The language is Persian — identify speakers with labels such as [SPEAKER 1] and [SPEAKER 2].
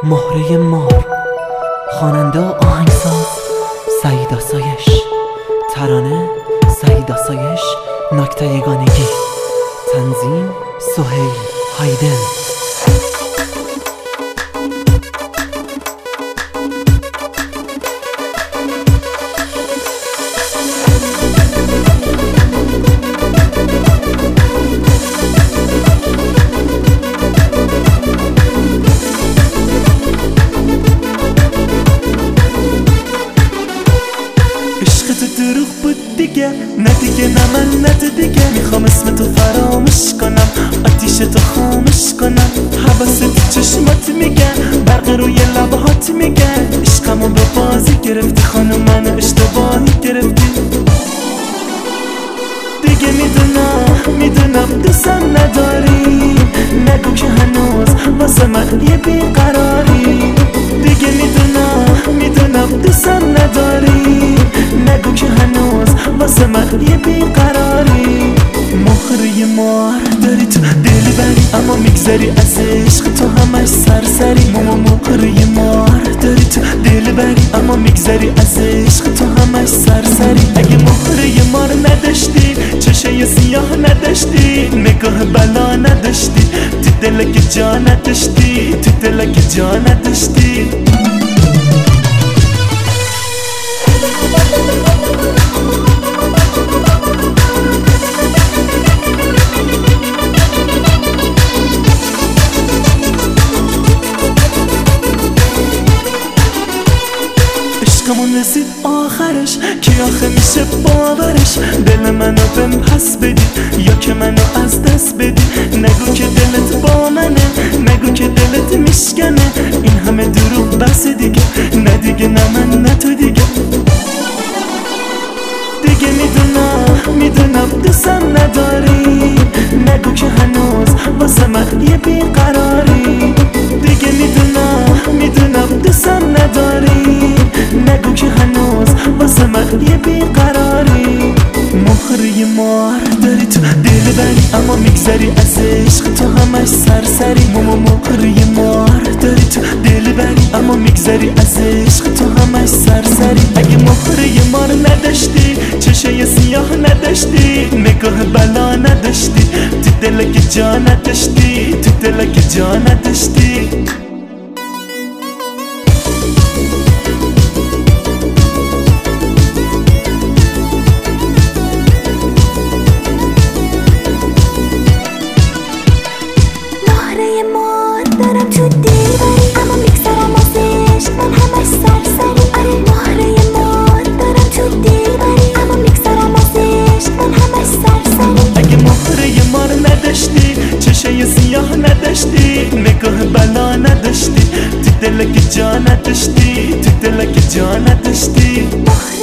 [SPEAKER 1] مهره مار، خواننده و آهنگساز سعید آسایش، ترانه سعید آسایش، نکته یگانگی، تنظیم سهیل هایدن.
[SPEAKER 2] دروغ بود دیگه، نه دیگه، نه من، نه تو دیگه. میخوام اسم تو فراموش کنم، آتیش تو خاموش کنم. حواست چشمات میگن، برق روی لبهات میگن. عشقمو به بازی گرفتی خانم، منو اشتباهی گرفتی. دیگه میدونم دوستم نداری، نگو که هنوز واسه من یه بیقراری. دیگه میدونم دوستم نداری، نگو که هنوز واسه من یه بیقراری. مهره مار داری تو دل بری، اما میگذری از عشق تو همش سرسری. مهره مار داری تو دل بری، اما میگذری از عشق تو همش سرسری. اگه مهره مار نداشتی، چشای سیاه نداشتی، نگاه بلا نداشتی، تو دلک جا نداشتی، تو دلک جا نداشتی. عشقمون رسید آخرش، کی آخه میشه باورش؟ دل منو بهم پس بدی یا که منو از دست بدی. نگو که دلت با منه، نگو که دلت میشکنه. این همه دروغ بس دیگه، نه دیگه، نه من، نه تو دیگه. دیگه میدونم دوستم نداری، نگو که هنوز واسه من یه بیقراری. دیگه میدونم دوستم نداری، نگو که هنوز واسه من یه بیقراری. مهره مار داری تو دل بری، اما میگذری از عشق تو همش سرسری. مهره مار داری تو دل بری، اما میگذری از عشق تو همش سرسری. اگه مهره مار نداشتی، چشای سیاه نداشتی، نگاه بلا نداشتی، تو دلک جا نداشتی، تو دلک جا نداشتی.
[SPEAKER 3] دارم تو دل بری، اما میگذرم از عشق من همش سرسری. آره مهره مار دارم تو دل بری، اما میگذرم از عشق من همش سرسری.
[SPEAKER 2] اگه مهره مار نداشتی، چشای سیاه نداشتی، نگاه بلا نداشتی، تو دلک جا نداشتی، تو دلک جا نداشتی.